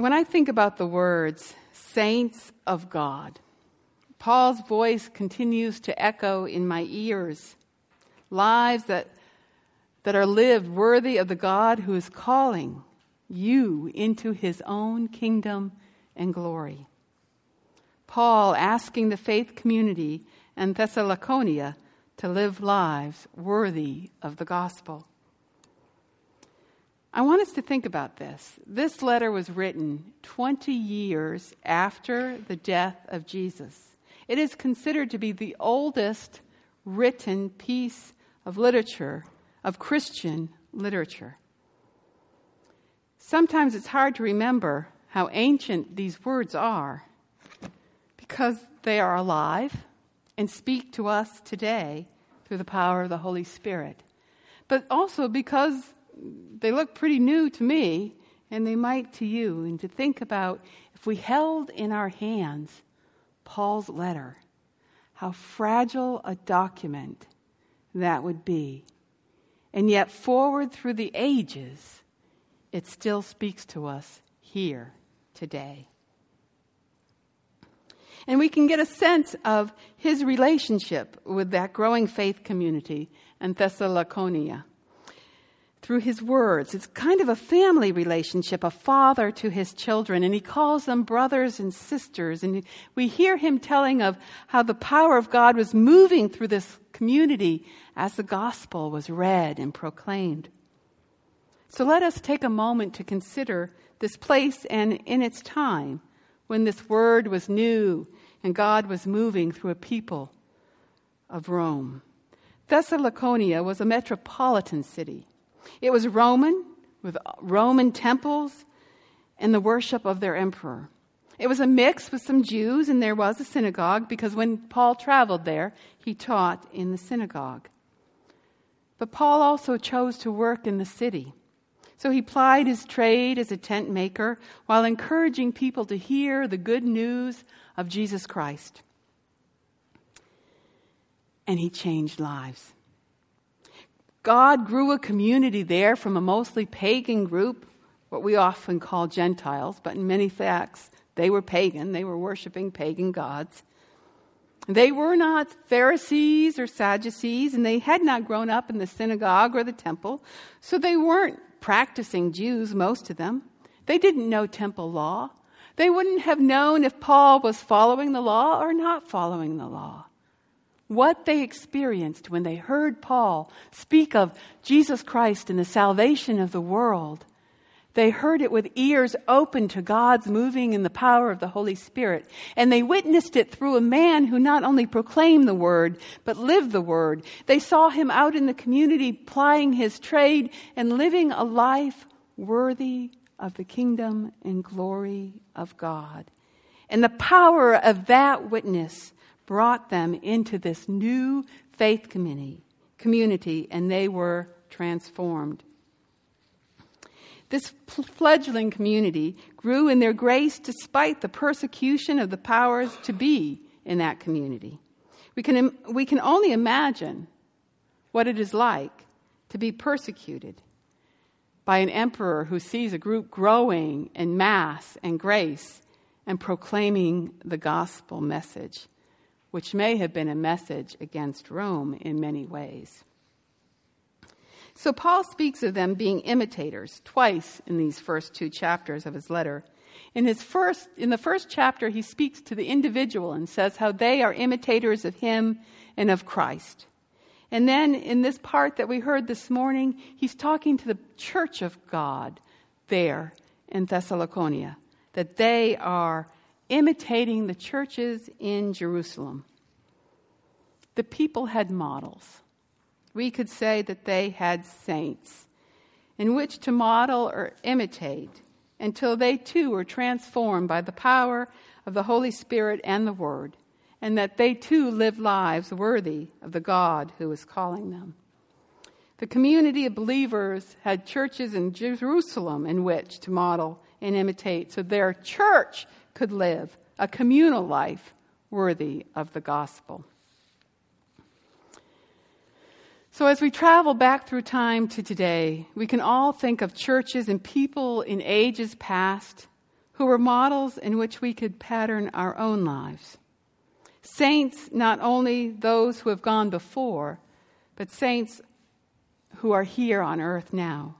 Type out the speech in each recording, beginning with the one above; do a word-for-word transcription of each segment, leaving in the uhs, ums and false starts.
When I think about the words, saints of God, Paul's voice continues to echo in my ears. Lives that, that are lived worthy of the God who is calling you into his own kingdom and glory. Paul asking the faith community in Thessalonica to live lives worthy of the gospel. I want us to think about this. This letter was written twenty years after the death of Jesus. It is considered to be the oldest written piece of literature, of Christian literature. Sometimes it's hard to remember how ancient these words are because they are alive and speak to us today through the power of the Holy Spirit. But also because they look pretty new to me, and they might to you. And to think about, if we held in our hands Paul's letter, how fragile a document that would be. And yet forward through the ages, it still speaks to us here today. And we can get a sense of his relationship with that growing faith community in Thessalonica through his words. It's kind of a family relationship, a father to his children, and he calls them brothers and sisters. And we hear him telling of how the power of God was moving through this community as the gospel was read and proclaimed. So let us take a moment to consider this place and in its time when this word was new and God was moving through a people of Rome. Thessalonica was a metropolitan city. It was Roman, with Roman temples and the worship of their emperor. It was a mix with some Jews, and there was a synagogue, because when Paul traveled there, he taught in the synagogue. But Paul also chose to work in the city. So he plied his trade as a tent maker while encouraging people to hear the good news of Jesus Christ. And he changed lives. God grew a community there from a mostly pagan group, what we often call Gentiles, but in many facts, they were pagan. They were worshiping pagan gods. They were not Pharisees or Sadducees, and they had not grown up in the synagogue or the temple, so they weren't practicing Jews, most of them. They didn't know temple law. They wouldn't have known if Paul was following the law or not following the law. What they experienced when they heard Paul speak of Jesus Christ and the salvation of the world, they heard it with ears open to God's moving in the power of the Holy Spirit. And they witnessed it through a man who not only proclaimed the word, but lived the word. They saw him out in the community plying his trade and living a life worthy of the kingdom and glory of God. And the power of that witness brought them into this new faith community, community, and they were transformed. This fledgling community grew in their grace despite the persecution of the powers to be in that community. We can, we can only imagine what it is like to be persecuted by an emperor who sees a group growing in mass and grace and proclaiming the gospel message, which may have been a message against Rome in many ways. So Paul speaks of them being imitators twice in these first two chapters of his letter. In his first, in the first chapter, he speaks to the individual and says how they are imitators of him and of Christ. And then in this part that we heard this morning, he's talking to the church of God there in Thessalonica, that they are imitating the churches in Jerusalem. The people had models. We could say that they had saints in which to model or imitate until they too were transformed by the power of the Holy Spirit and the Word, and that they too lived lives worthy of the God who is calling them. The community of believers had churches in Jerusalem in which to model and imitate, so their church could live a communal life worthy of the gospel. So as we travel back through time to today, we can all think of churches and people in ages past who were models in which we could pattern our own lives. Saints, not only those who have gone before, but saints who are here on earth now.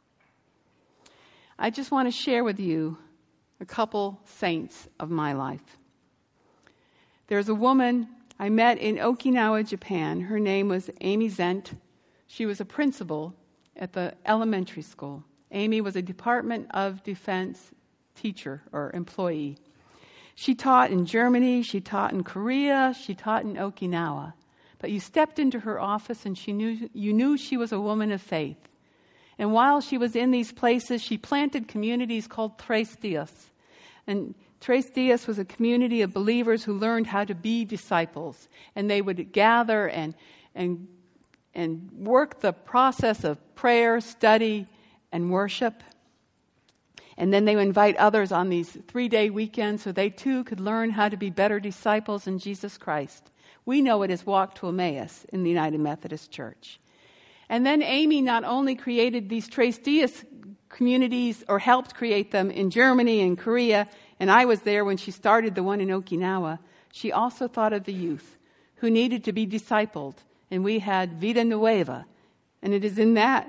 I just want to share with you a couple saints of my life. There's a woman I met in Okinawa, Japan. Her name was Amy Zent. She was a principal at the elementary school. Amy was a Department of Defense teacher or employee. She taught in Germany, she taught in Korea, she taught in Okinawa. But you stepped into her office and she knew you knew she was a woman of faith. And while she was in these places, she planted communities called Tres Dias. And Tres Dias was a community of believers who learned how to be disciples. And they would gather and and and work the process of prayer, study, and worship. And then they would invite others on these three-day weekends so they too could learn how to be better disciples in Jesus Christ. We know it as Walk to Emmaus in the United Methodist Church. And then Amy not only created these Tres Dias communities, or helped create them in Germany and Korea, and I was there when she started the one in Okinawa, she also thought of the youth who needed to be discipled. And we had Vida Nueva. And it is in that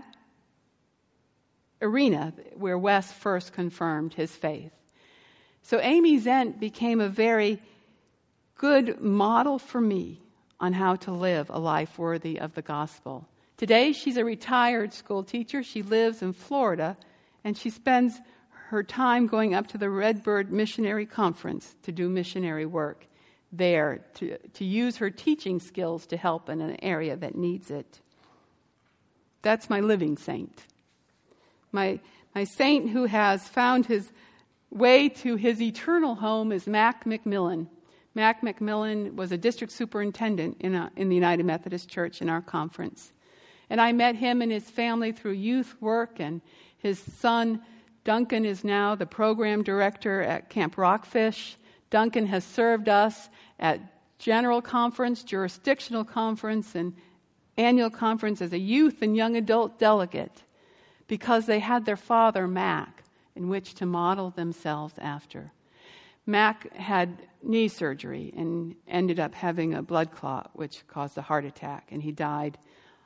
arena where Wes first confirmed his faith. So Amy Zent became a very good model for me on how to live a life worthy of the gospel. Today, she's a retired school teacher. She lives in Florida, and she spends her time going up to the Redbird Missionary Conference to do missionary work there, to, to use her teaching skills to help in an area that needs it. That's my living saint. My, my saint who has found his way to his eternal home is Mac McMillan. Mac McMillan was a district superintendent in, a, in the United Methodist Church in our conference. And I met him and his family through youth work, and his son, Duncan, is now the program director at Camp Rockfish. Duncan has served us at general conference, jurisdictional conference, and annual conference as a youth and young adult delegate because they had their father, Mac, in which to model themselves after. Mac had knee surgery and ended up having a blood clot, which caused a heart attack, and he died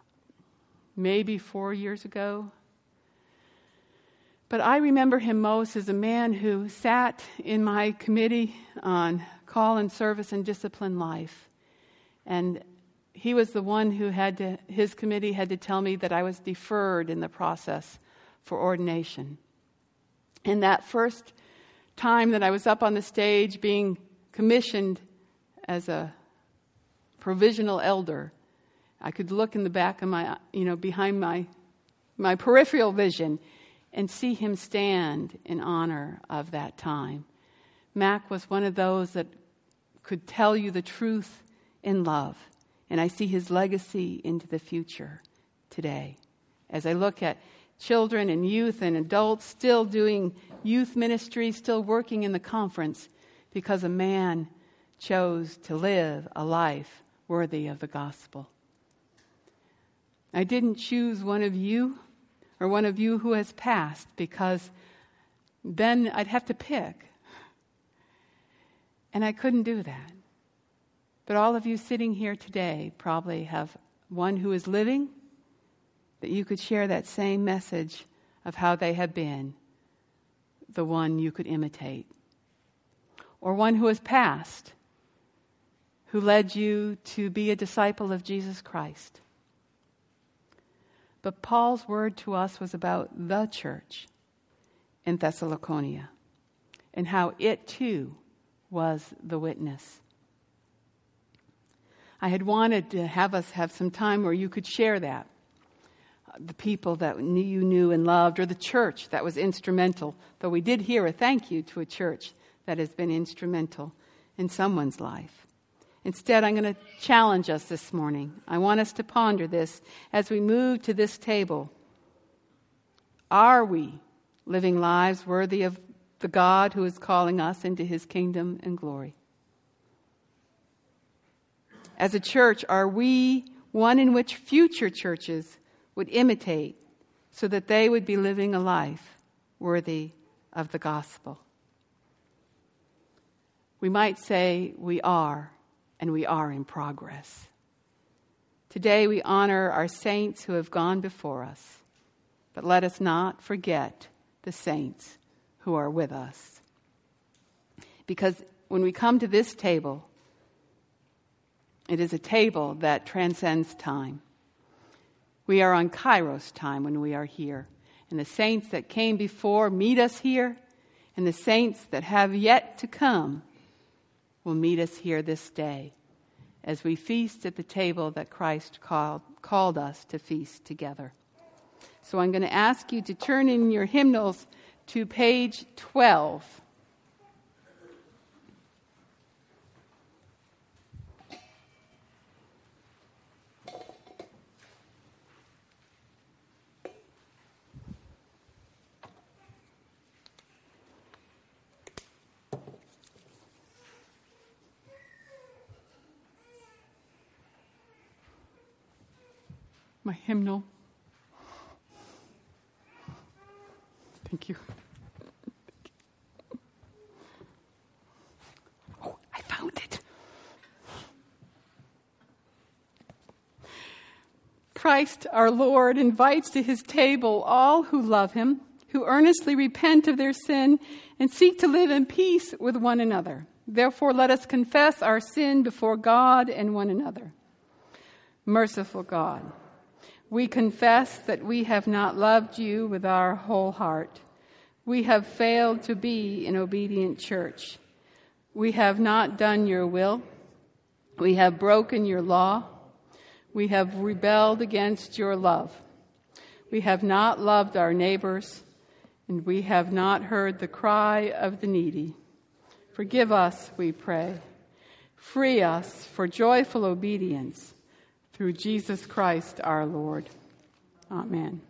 maybe four years ago. But I remember him most as a man who sat in my committee on call and service and discipline life. And he was the one who had to, his committee had to tell me that I was deferred in the process for ordination. And that first time that I was up on the stage being commissioned as a provisional elder, I could look in the back of my, you know, behind my my peripheral vision and see him stand in honor of that time. Mac was one of those that could tell you the truth in love. And I see his legacy into the future today. As I look at children and youth and adults still doing youth ministry, still working in the conference, because a man chose to live a life worthy of the gospel. I didn't choose one of you or one of you who has passed, because then I'd have to pick. And I couldn't do that. But all of you sitting here today probably have one who is living, that you could share that same message of how they have been, the one you could imitate. Or one who has passed, who led you to be a disciple of Jesus Christ. But Paul's word to us was about the church in Thessalonica and how it too was the witness. I had wanted to have us have some time where you could share that. The people that you knew and loved, or the church that was instrumental. Though we did hear a thank you to a church that has been instrumental in someone's life. Instead, I'm going to challenge us this morning. I want us to ponder this as we move to this table. Are we living lives worthy of the God who is calling us into his kingdom and glory? As a church, are we one in which future churches would imitate so that they would be living a life worthy of the gospel? We might say we are, and we are in progress. Today we honor our saints who have gone before us, but let us not forget the saints who are with us. Because when we come to this table, it is a table that transcends time. We are on Kairos time when we are here. And the saints that came before meet us here, and the saints that have yet to come will meet us here this day as we feast at the table that Christ called, called us to feast together. So I'm going to ask you to turn in your hymnals to page twelve. My hymnal. Thank you. Oh, I found it. Christ, our Lord, invites to his table all who love him, who earnestly repent of their sin and seek to live in peace with one another. Therefore, let us confess our sin before God and one another. Merciful God, we confess that we have not loved you with our whole heart. We have failed to be an obedient church. We have not done your will. We have broken your law. We have rebelled against your love. We have not loved our neighbors, and we have not heard the cry of the needy. Forgive us, we pray. Free us for joyful obedience through Jesus Christ our Lord. Amen.